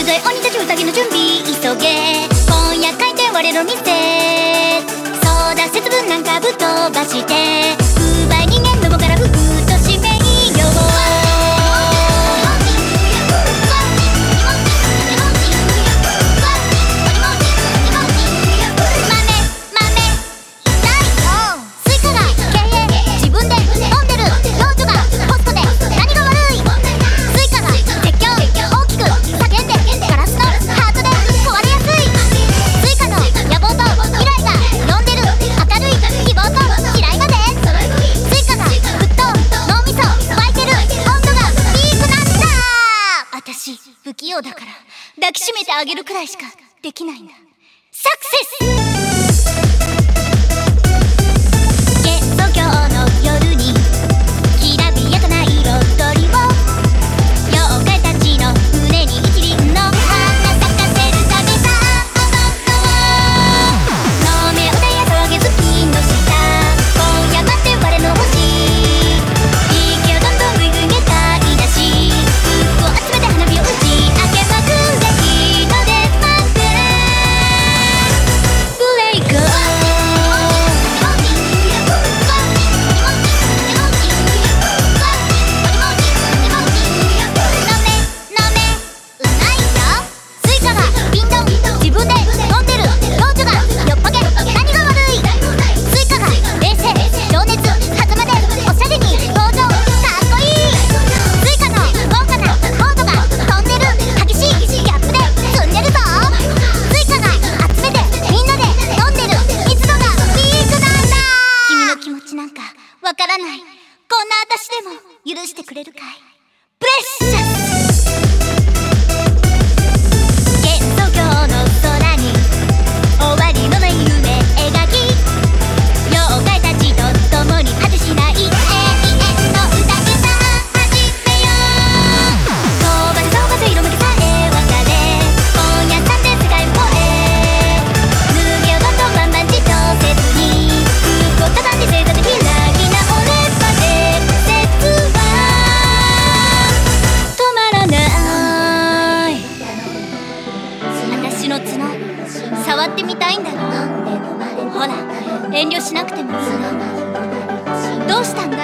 ぞえ鬼たち宴の準備急げ、今夜開店我の店、そうだ節分なんかぶっ飛ばして、奪い人間のもから服としめいよう。不器用だから抱きしめてあげるくらいしかできないんだ。サクセス。東京の夜にきらびやかな彩りを、妖怪たちの胸に一輪の花咲かせるためさ。飲め歌や騒げ月の下、今夜待って我の星、息をどんどんぐいぐいげたいだし、服を集めて花火を打ち上げまくれ、日の出までブレイク。わからない、こんな私でも許してくれるかい。プレッシャス。東京の空に終わりのない夢描き、妖怪たちと共に果てしない永遠の宴さ始めよう。飛ばせ飛ばせ色めきさえ別れ、今夜さんで世界を越え、脱げようと万々自重せずに、服を畳んで正座できるの角触ってみたいんだろう。ほら遠慮しなくてもいいの。どうしたの？